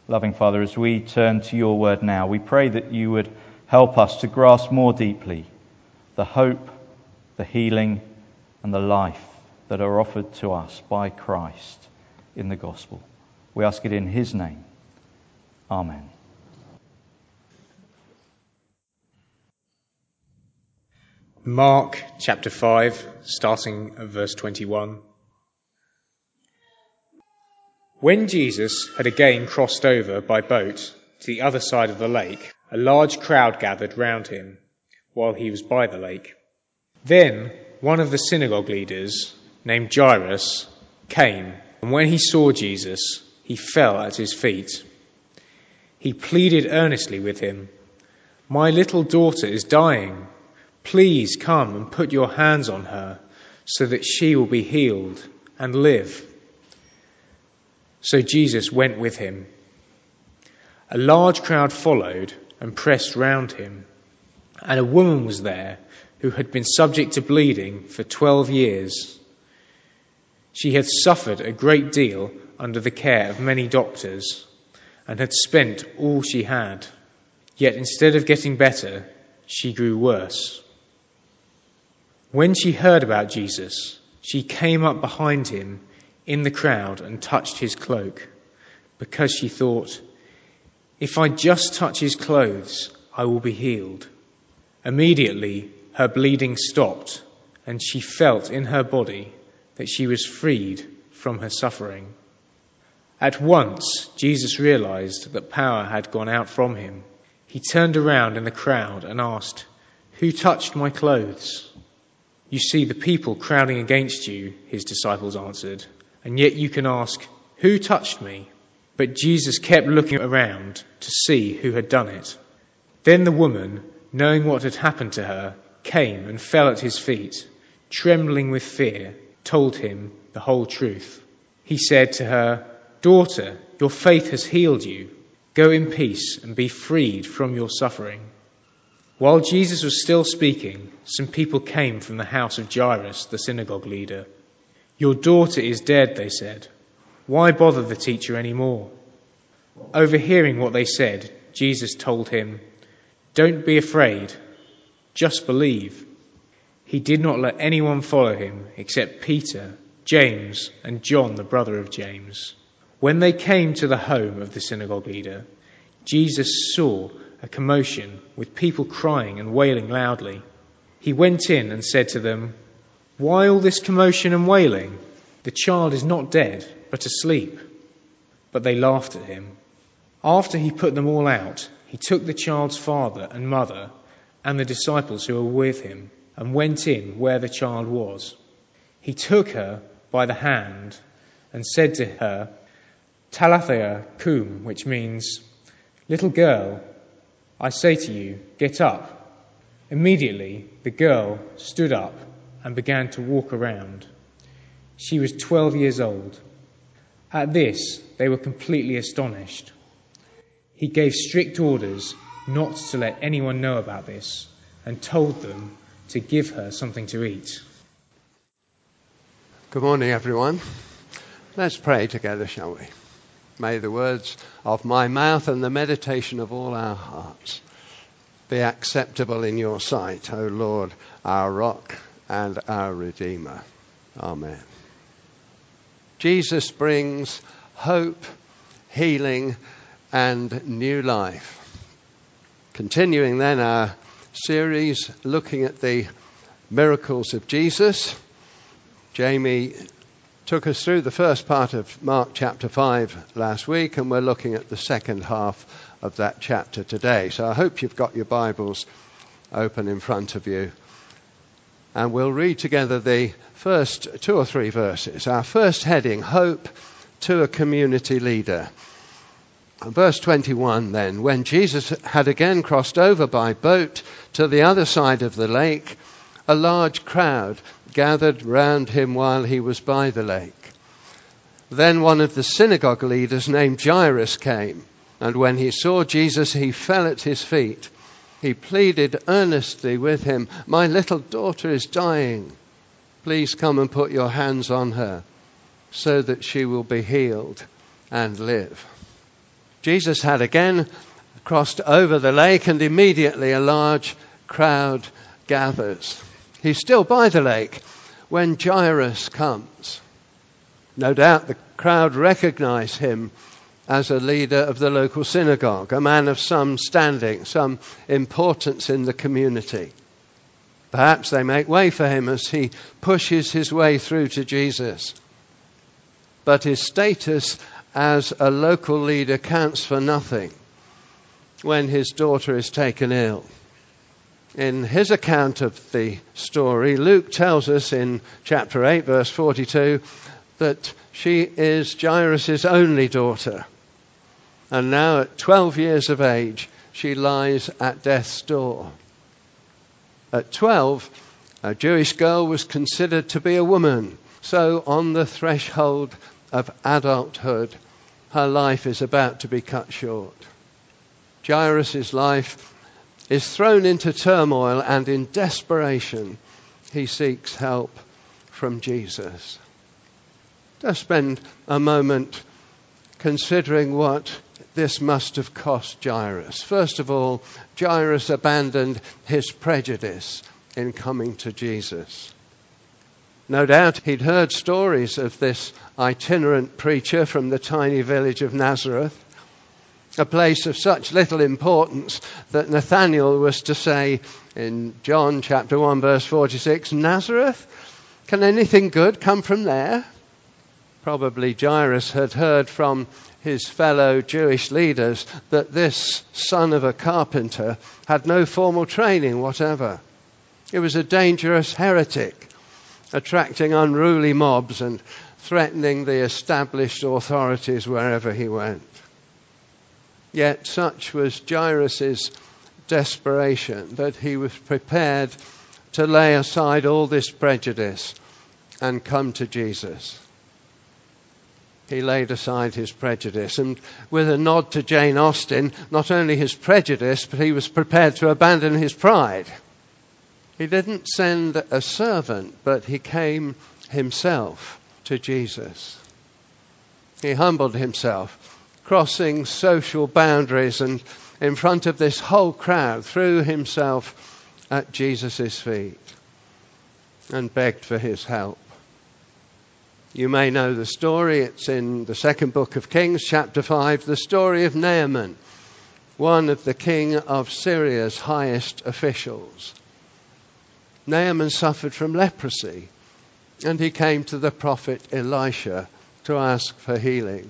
Loving Father, as we turn to your word now, we pray that you would help us to grasp more deeply the hope, the healing, and the life that are offered to us by Christ in the gospel. We ask it in his name. Amen. Mark chapter 5, starting at verse 21. When Jesus had again crossed over by boat to the other side of the lake, a large crowd gathered round him while he was by the lake. Then one of the synagogue leaders, named Jairus, came, and when he saw Jesus, he fell at his feet. He pleaded earnestly with him, "My little daughter is dying. Please come and put your hands on her, so that she will be healed and live." So Jesus went with him. A large crowd followed and pressed round him, and a woman was there who had been subject to bleeding for 12 years. She had suffered a great deal under the care of many doctors and had spent all she had. Yet instead of getting better, she grew worse. When she heard about Jesus, she came up behind him in the crowd and touched his cloak, because she thought, "If I just touch his clothes, I will be healed." Immediately her bleeding stopped, and she felt in her body that she was freed from her suffering. At once Jesus realized that power had gone out from him. He turned around in the crowd and asked, "Who touched my clothes?" "You see the people crowding against you," his disciples answered, "and yet you can ask, 'Who touched me?'" But Jesus kept looking around to see who had done it. Then the woman, knowing what had happened to her, came and fell at his feet, trembling with fear, told him the whole truth. He said to her, "Daughter, your faith has healed you. Go in peace and be freed from your suffering." While Jesus was still speaking, some people came from the house of Jairus, the synagogue leader. "Your daughter is dead," they said. "Why bother the teacher anymore?" Overhearing what they said, Jesus told him, "Don't be afraid, just believe." He did not let anyone follow him except Peter, James, and John, the brother of James. When they came to the home of the synagogue leader, Jesus saw a commotion with people crying and wailing loudly. He went in and said to them, "Why all this commotion and wailing? The child is not dead, but asleep." But they laughed at him. After he put them all out, he took the child's father and mother and the disciples who were with him and went in where the child was. He took her by the hand and said to her, "Talitha cum," which means, "Little girl, I say to you, get up." Immediately the girl stood up and began to walk around. She was 12 years old. At this, they were completely astonished. He gave strict orders not to let anyone know about this and told them to give her something to eat. Good morning, everyone. Let's pray together, shall we? May the words of my mouth and the meditation of all our hearts be acceptable in your sight, O Lord, our rock and our Redeemer. Amen. Jesus brings hope, healing, and new life. Continuing then our series looking at the miracles of Jesus. Jamie took us through the first part of Mark chapter 5 last week, and we're looking at the second half of that chapter today. So I hope you've got your Bibles open in front of you. And we'll read together the first 2 or 3 verses. Our first heading, Hope to a Community Leader. Verse 21 then, when Jesus had again crossed over by boat to the other side of the lake, a large crowd gathered round him while he was by the lake. Then one of the synagogue leaders named Jairus came, and when he saw Jesus, he fell at his feet. He pleaded earnestly with him, "My little daughter is dying. Please come and put your hands on her, so that she will be healed and live." Jesus had again crossed over the lake, and immediately a large crowd gathers. He's still by the lake when Jairus comes. No doubt the crowd recognize him as a leader of the local synagogue, a man of some standing, some importance in the community. Perhaps they make way for him as he pushes his way through to Jesus. But his status as a local leader counts for nothing when his daughter is taken ill. In his account of the story, Luke tells us in chapter 8, verse 42, that she is Jairus' only daughter. And now at 12 years of age, she lies at death's door. At 12, a Jewish girl was considered to be a woman. So on the threshold of adulthood, her life is about to be cut short. Jairus' life is thrown into turmoil, and in desperation, he seeks help from Jesus. Just spend a moment considering what this must have cost Jairus. First of all, Jairus abandoned his prejudice in coming to Jesus. No doubt he'd heard stories of this itinerant preacher from the tiny village of Nazareth, a place of such little importance that Nathanael was to say in John chapter 1 verse 46, "Nazareth? Can anything good come from there?" Probably Jairus had heard from his fellow Jewish leaders that this son of a carpenter had no formal training whatever. He was a dangerous heretic, attracting unruly mobs and threatening the established authorities wherever he went. Yet such was Jairus' desperation that he was prepared to lay aside all this prejudice and come to Jesus. He laid aside his prejudice, and with a nod to Jane Austen, not only his prejudice, but he was prepared to abandon his pride. He didn't send a servant, but he came himself to Jesus. He humbled himself, crossing social boundaries, and in front of this whole crowd threw himself at Jesus' feet and begged for his help. You may know the story. It's in the second book of Kings, chapter 5, the story of Naaman, one of the king of Syria's highest officials. Naaman suffered from leprosy, and he came to the prophet Elisha to ask for healing.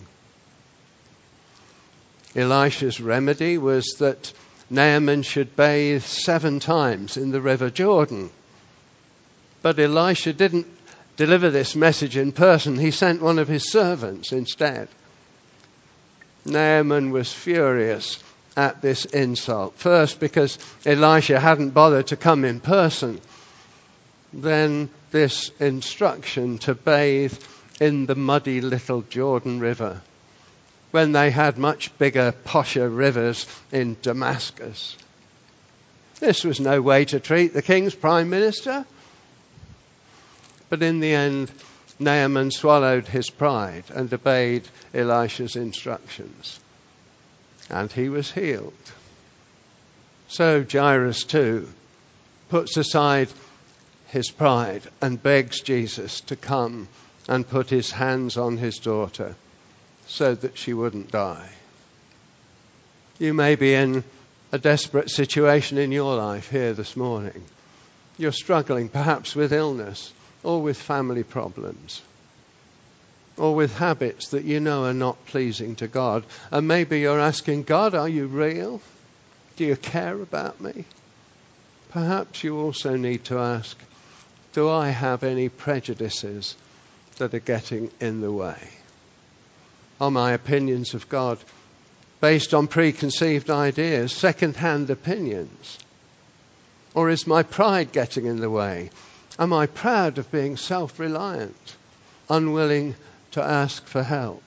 Elisha's remedy was that Naaman should bathe 7 times in the river Jordan. But Elisha didn't deliver this message in person. He sent one of his servants instead. Naaman was furious at this insult. First, because Elisha hadn't bothered to come in person. Then this instruction to bathe in the muddy little Jordan River, when they had much bigger, posher rivers in Damascus. This was no way to treat the king's prime minister. But in the end, Naaman swallowed his pride and obeyed Elisha's instructions. And he was healed. So Jairus too puts aside his pride and begs Jesus to come and put his hands on his daughter so that she wouldn't die. You may be in a desperate situation in your life here this morning. You're struggling perhaps with illness, or with family problems, or with habits that you know are not pleasing to God. And maybe you're asking, God, are you real? Do you care about me? Perhaps you also need to ask, do I have any prejudices that are getting in the way? Are my opinions of God based on preconceived ideas, second-hand opinions? Or is my pride getting in the way? Am I proud of being self-reliant, unwilling to ask for help?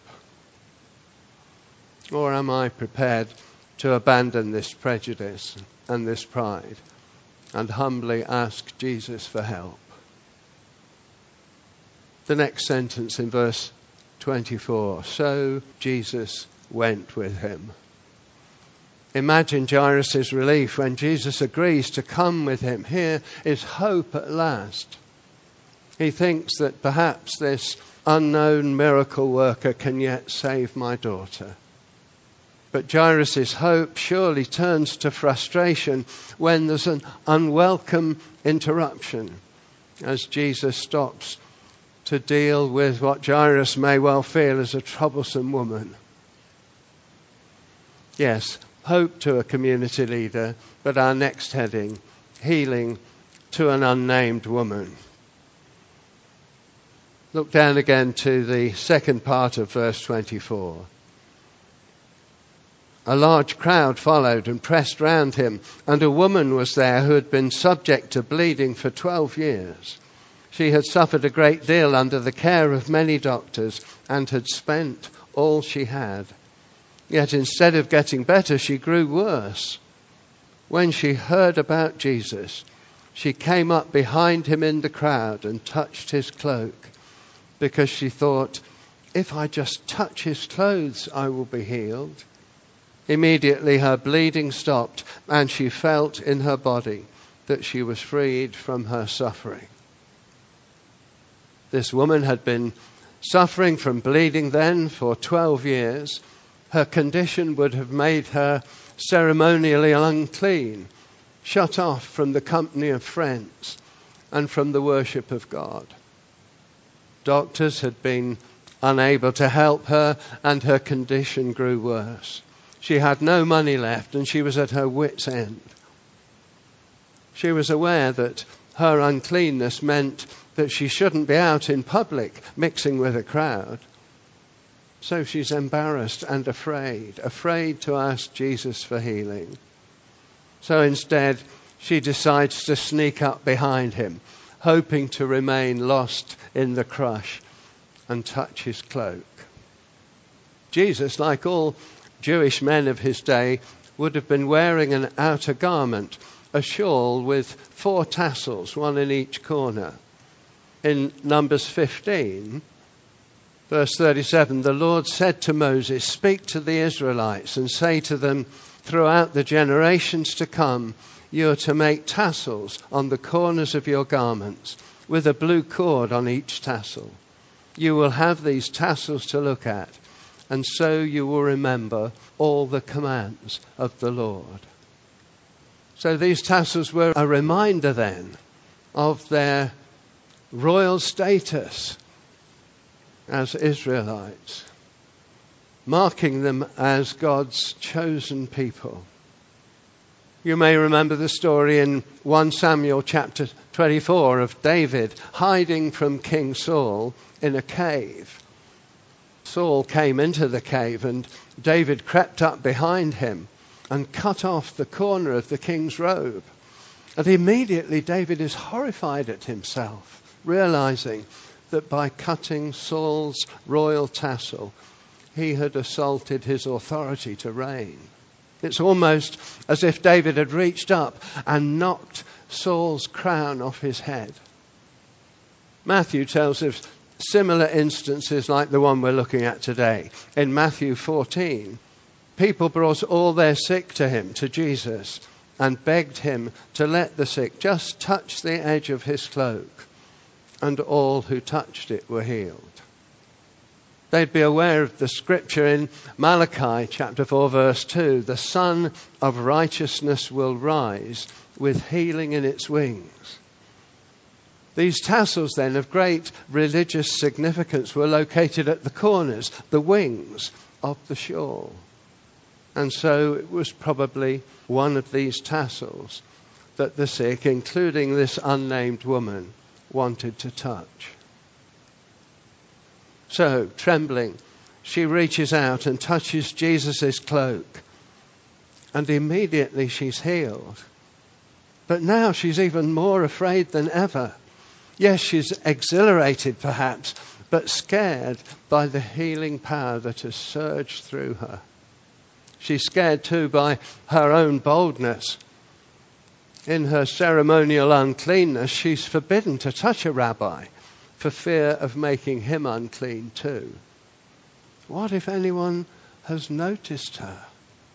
Or am I prepared to abandon this prejudice and this pride and humbly ask Jesus for help? The next sentence in verse 24, so Jesus went with him. Imagine Jairus' relief when Jesus agrees to come with him. Here is hope at last. He thinks that perhaps this unknown miracle worker can yet save my daughter. But Jairus' hope surely turns to frustration when there's an unwelcome interruption as Jesus stops to deal with what Jairus may well feel as a troublesome woman. Yes, hope to a community leader, but our next heading, healing to an unnamed woman. Look down again to the second part of verse 24. A large crowd followed and pressed round him, and a woman was there who had been subject to bleeding for 12 years. She had suffered a great deal under the care of many doctors and had spent all she had. Yet instead of getting better, she grew worse. When she heard about Jesus, she came up behind him in the crowd and touched his cloak, because she thought, if I just touch his clothes, I will be healed. Immediately her bleeding stopped, and she felt in her body that she was freed from her suffering. This woman had been suffering from bleeding then for 12 years. Her condition would have made her ceremonially unclean, shut off from the company of friends and from the worship of God. Doctors had been unable to help her, and her condition grew worse. She had no money left, and she was at her wits' end. She was aware that her uncleanness meant that she shouldn't be out in public mixing with a crowd. So she's embarrassed and afraid to ask Jesus for healing. So instead, she decides to sneak up behind him, hoping to remain lost in the crush and touch his cloak. Jesus, like all Jewish men of his day, would have been wearing an outer garment, a shawl with 4 tassels, one in each corner. In Numbers 15, verse 37, the Lord said to Moses, "Speak to the Israelites and say to them, throughout the generations to come, you are to make tassels on the corners of your garments, with a blue cord on each tassel. You will have these tassels to look at, and so you will remember all the commands of the Lord." So these tassels were a reminder then of their royal status as Israelites, marking them as God's chosen people. You may remember the story in 1 Samuel chapter 24 of David hiding from King Saul in a cave. Saul came into the cave and David crept up behind him and cut off the corner of the king's robe. And immediately David is horrified at himself, realizing that by cutting Saul's royal tassel, he had assaulted his authority to reign. It's almost as if David had reached up and knocked Saul's crown off his head. Matthew tells of similar instances like the one we're looking at today. In Matthew 14, people brought all their sick to him, to Jesus, and begged him to let the sick just touch the edge of his cloak, and all who touched it were healed. They'd be aware of the scripture in Malachi chapter 4 verse 2, the Son of Righteousness will rise with healing in its wings. These tassels then of great religious significance were located at the corners, the wings of the shawl. And so it was probably one of these tassels that the sick, including this unnamed woman, wanted to touch. So, trembling, she reaches out and touches Jesus' cloak, and immediately she's healed. But now she's even more afraid than ever. Yes, she's exhilarated perhaps, but scared by the healing power that has surged through her. She's scared too by her own boldness. In her ceremonial uncleanness, she's forbidden to touch a rabbi for fear of making him unclean too. What if anyone has noticed her?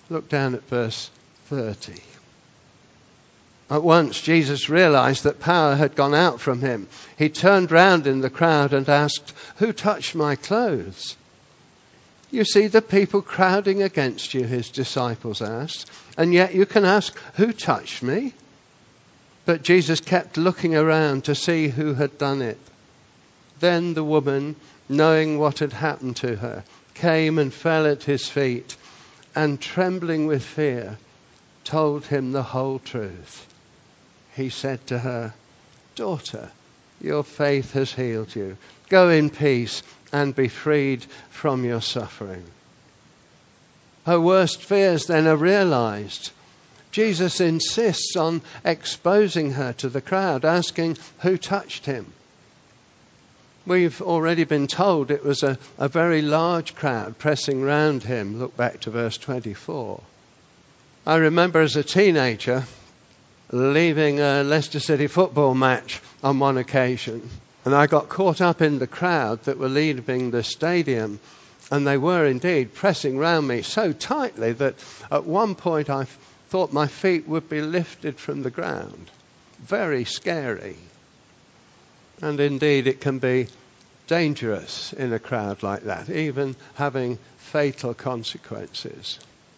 Look down at verse 30. At once Jesus realized that power had gone out from him. He turned round in the crowd and asked, "Who touched my clothes?" "You see the people crowding against you," his disciples asked, "and yet you can ask, 'Who touched me?'" But Jesus kept looking around to see who had done it. Then the woman, knowing what had happened to her, came and fell at his feet, and trembling with fear, told him the whole truth. He said to her, "Daughter, your faith has healed you. Go in peace and be freed from your suffering." Her worst fears then are realized. Jesus insists on exposing her to the crowd, asking who touched him. We've already been told it was a very large crowd pressing round him. Look back to verse 24. I remember as a teenager leaving a Leicester City football match on one occasion, and I got caught up in the crowd that were leaving the stadium, and they were indeed pressing round me so tightly that at one point I thought my feet would be lifted from the ground. Very scary. And indeed it can be dangerous in a crowd like that, even having fatal consequences.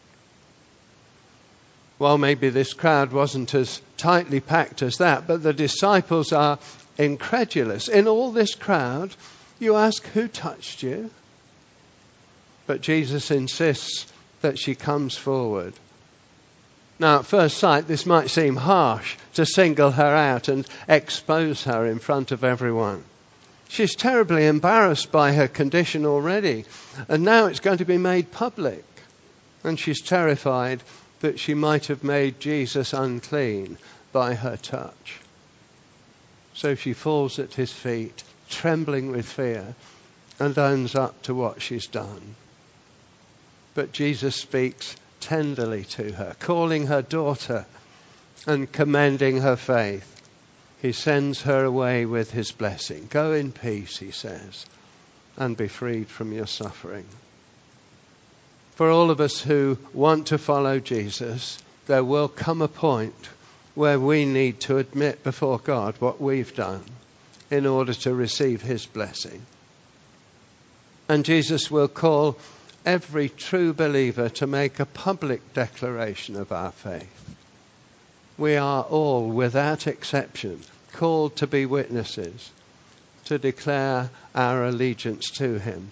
Well, maybe this crowd wasn't as tightly packed as that, but the disciples are incredulous. In all this crowd, you ask, "Who touched you?" But Jesus insists that she comes forward. Now, at first sight, this might seem harsh to single her out and expose her in front of everyone. She's terribly embarrassed by her condition already, and now it's going to be made public. And she's terrified that she might have made Jesus unclean by her touch. So she falls at his feet, trembling with fear, and owns up to what she's done. But Jesus speaks tenderly to her, calling her daughter and commending her faith. He sends her away with his blessing. "Go in peace," he says, "and be freed from your suffering." For all of us who want to follow Jesus, there will come a point where we need to admit before God what we've done in order to receive his blessing. And Jesus will call every true believer to make a public declaration of our faith. We are all, without exception, called to be witnesses, to declare our allegiance to him.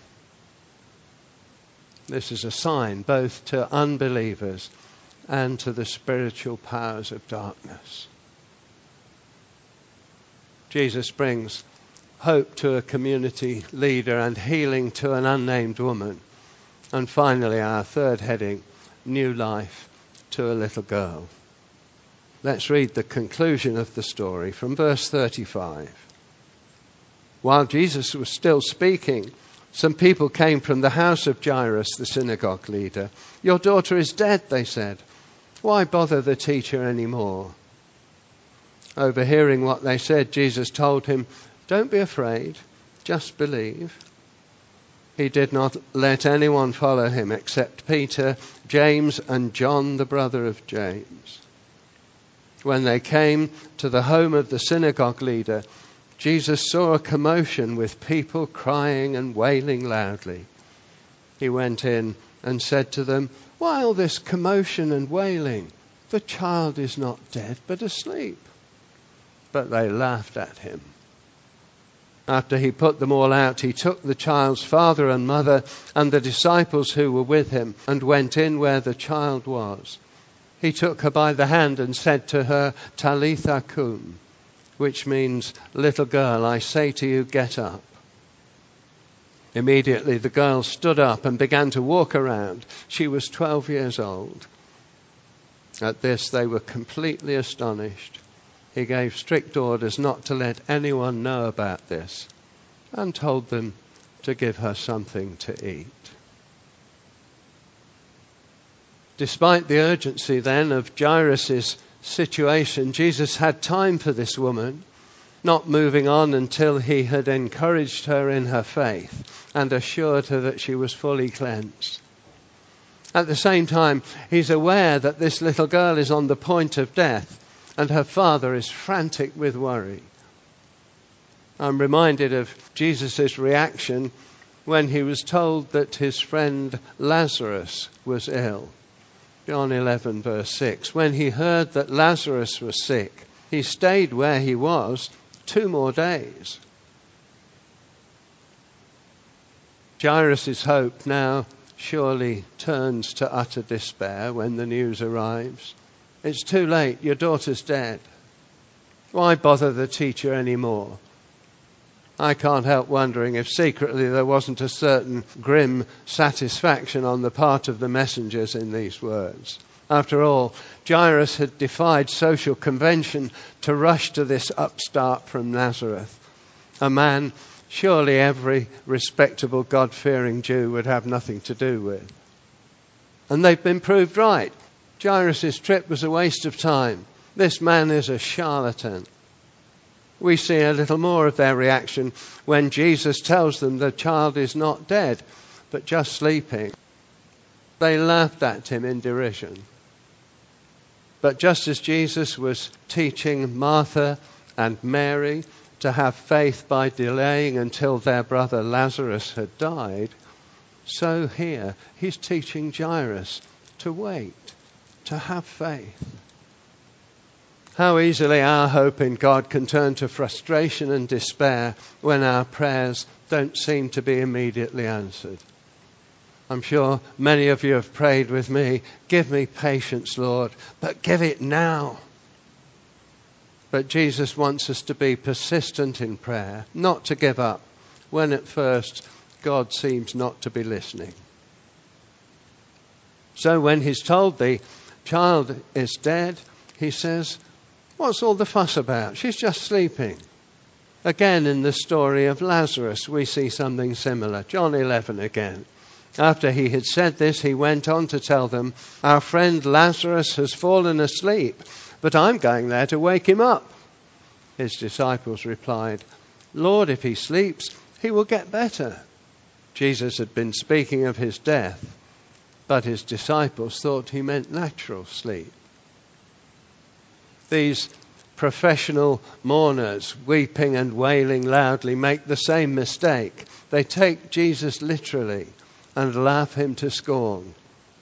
This is a sign both to unbelievers and to the spiritual powers of darkness. Jesus brings hope to a community leader and healing to an unnamed woman. And finally, our third heading, new life to a little girl. Let's read the conclusion of the story from verse 35. While Jesus was still speaking, some people came from the house of Jairus, the synagogue leader. "Your daughter is dead," they said. "Why bother the teacher anymore?" Overhearing what they said, Jesus told him, "Don't be afraid, just believe." He did not let anyone follow him except Peter, James, and John, the brother of James. When they came to the home of the synagogue leader, Jesus saw a commotion with people crying and wailing loudly. He went in and said to them, "Why all this commotion and wailing? The child is not dead, but asleep." But they laughed at him. After he put them all out, he took the child's father and mother and the disciples who were with him and went in where the child was. He took her by the hand and said to her, "Talitha kum," which means, "Little girl, I say to you, get up." Immediately the girl stood up and began to walk around. She was 12 years old. At this they were completely astonished. He gave strict orders not to let anyone know about this and told them to give her something to eat. Despite the urgency then of Jairus' situation, Jesus had time for this woman, not moving on until he had encouraged her in her faith and assured her that she was fully cleansed. At the same time, he's aware that this little girl is on the point of death and her father is frantic with worry. I'm reminded of Jesus' reaction when he was told that his friend Lazarus was ill. John 11 verse 6. When he heard that Lazarus was sick, he stayed where he was 2 more days. Jairus' hope now surely turns to utter despair when the news arrives. It's too late, your daughter's dead. Why bother the teacher anymore? I can't help wondering if secretly there wasn't a certain grim satisfaction on the part of the messengers in these words. After all, Jairus had defied social convention to rush to this upstart from Nazareth, a man surely every respectable God-fearing Jew would have nothing to do with. And they've been proved right. Jairus' trip was a waste of time. This man is a charlatan. We see a little more of their reaction when Jesus tells them the child is not dead, but just sleeping. They laughed at him in derision. But just as Jesus was teaching Martha and Mary to have faith by delaying until their brother Lazarus had died, so here he's teaching Jairus to wait, to have faith. How easily our hope in God can turn to frustration and despair when our prayers don't seem to be immediately answered. I'm sure many of you have prayed with me, give me patience, Lord, but give it now. But Jesus wants us to be persistent in prayer, not to give up when at first God seems not to be listening. So when he's told the child is dead, he says, what's all the fuss about? She's just sleeping. Again, in the story of Lazarus, we see something similar. John 11 again. After he had said this, he went on to tell them, our friend Lazarus has fallen asleep, but I'm going there to wake him up. His disciples replied, Lord, if he sleeps, he will get better. Jesus had been speaking of his death, but his disciples thought he meant natural sleep. These professional mourners, weeping and wailing loudly, make the same mistake. They take Jesus literally and laugh him to scorn.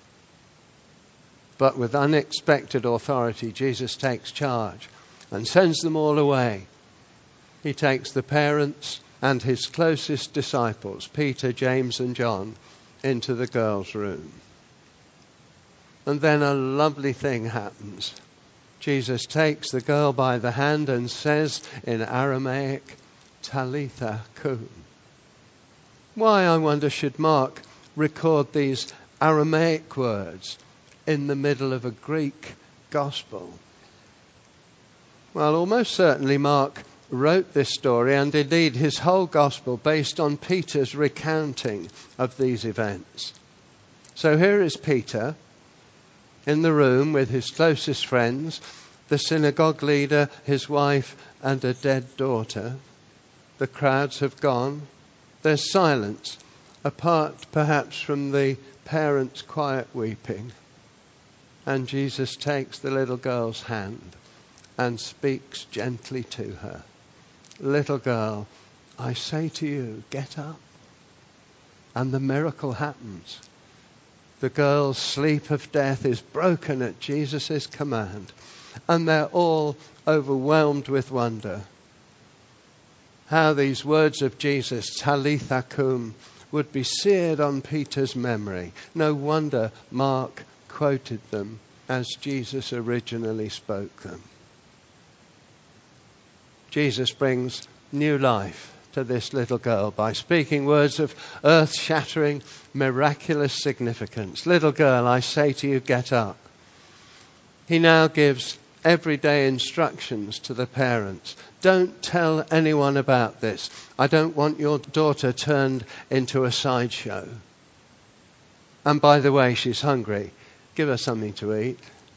But with unexpected authority, Jesus takes charge and sends them all away. He takes the parents and his closest disciples, Peter, James and John, into the girl's room. And then a lovely thing happens. Jesus takes the girl by the hand and says in Aramaic, Talitha kum. Why, I wonder, should Mark record these Aramaic words in the middle of a Greek gospel? Well, almost certainly Mark wrote this story, and indeed his whole gospel, based on Peter's recounting of these events. So here is Peter in the room with his closest friends, the synagogue leader, his wife, and a dead daughter. The crowds have gone. There's silence, apart perhaps from the parents' quiet weeping. And Jesus takes the little girl's hand and speaks gently to her. Little girl, I say to you, get up. And the miracle happens. The girl's sleep of death is broken at Jesus' command, and they're all overwhelmed with wonder. How these words of Jesus, Talitha kum, would be seared on Peter's memory. No wonder Mark quoted them as Jesus originally spoke them. Jesus brings new life to this little girl by speaking words of earth-shattering, miraculous significance. Little girl, I say to you, get up. He now gives everyday instructions to the parents. Don't tell anyone about this. I don't want your daughter turned into a sideshow. And by the way, she's hungry. Give her something to eat.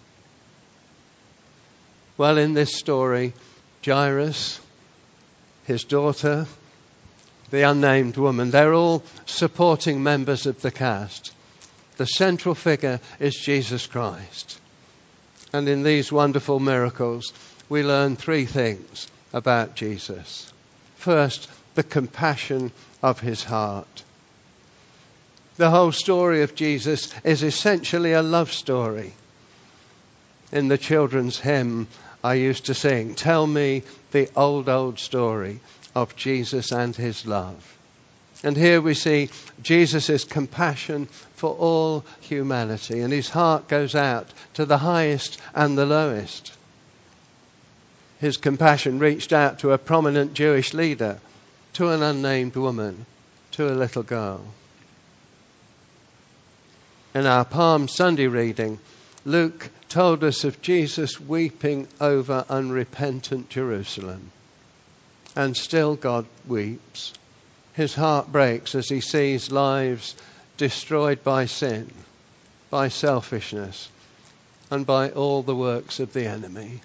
Well, in this story, Jairus, his daughter, the unnamed woman, they're all supporting members of the cast. The central figure is Jesus Christ. And in these wonderful miracles, we learn three things about Jesus. First, the compassion of his heart. The whole story of Jesus is essentially a love story. In the children's hymn I used to sing, "Tell me the old, old story of Jesus and his love." And here we see Jesus' compassion for all humanity, and his heart goes out to the highest and the lowest. His compassion reached out to a prominent Jewish leader, to an unnamed woman, to a little girl. In our Palm Sunday reading, Luke told us of Jesus weeping over unrepentant Jerusalem. And still God weeps. His heart breaks as he sees lives destroyed by sin, by selfishness, and by all the works of the enemy.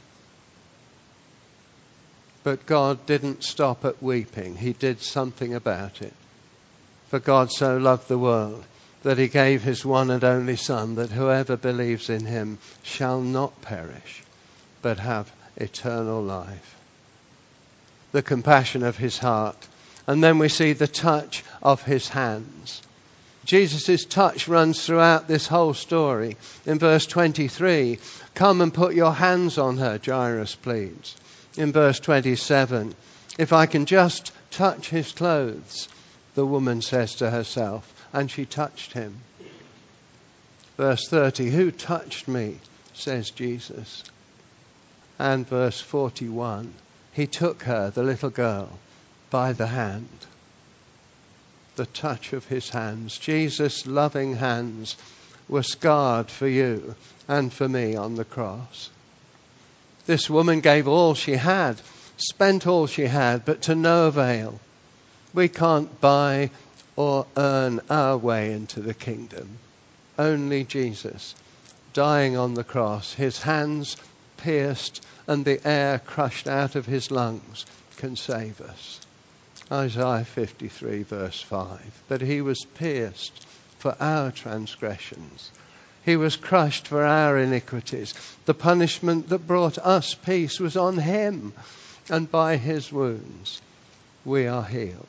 But God didn't stop at weeping. He did something about it. For God so loved the world that he gave his one and only Son, that whoever believes in him shall not perish, but have eternal life. The compassion of his heart. And then we see the touch of his hands. Jesus' touch runs throughout this whole story. In verse 23, "Come and put your hands on her," Jairus pleads. In verse 27, "If I can just touch his clothes," the woman says to herself, and she touched him. Verse 30, "Who touched me?" says Jesus. And verse 41, he took her, the little girl, by the hand. The touch of his hands. Jesus' loving hands were scarred for you and for me on the cross. This woman gave all she had, spent all she had, but to no avail. We can't buy or earn our way into the kingdom. Only Jesus, dying on the cross, his hands pierced and the air crushed out of his lungs, can save us. Isaiah 53 verse 5. But he was pierced for our transgressions. He was crushed for our iniquities. The punishment that brought us peace was on him, and by his wounds we are healed.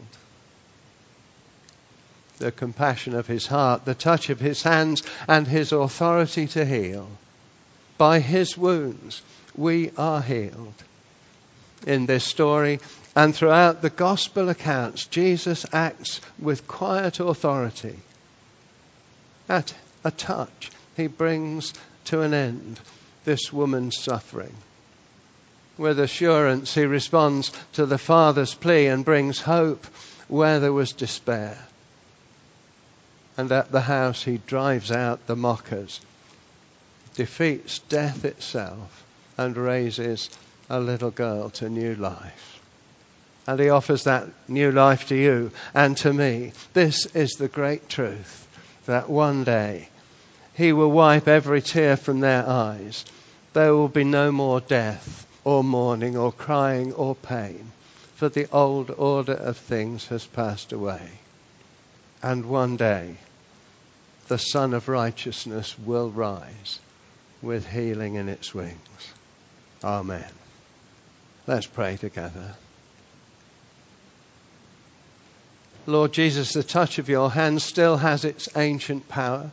The compassion of his heart, the touch of his hands, and his authority to heal. By his wounds we are healed. In this story and throughout the gospel accounts, Jesus acts with quiet authority. At a touch, he brings to an end this woman's suffering. With assurance, he responds to the Father's plea and brings hope where there was despair. And at the house, he drives out the mockers, defeats death itself, and raises a little girl to new life. And he offers that new life to you and to me. This is the great truth, that one day he will wipe every tear from their eyes. There will be no more death or mourning or crying or pain, for the old order of things has passed away. And one day the Son of Righteousness will rise with healing in its wings. Amen. Let's pray together. Lord Jesus, the touch of your hand still has its ancient power.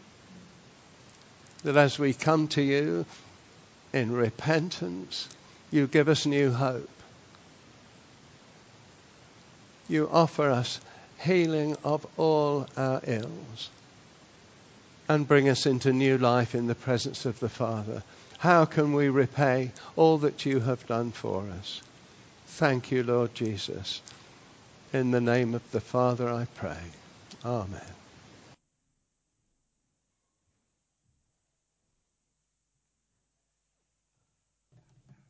That as we come to you in repentance, you give us new hope. You offer us healing of all our ills and bring us into new life in the presence of the Father. How can we repay all that you have done for us? Thank you, Lord Jesus. In the name of the Father I pray. Amen.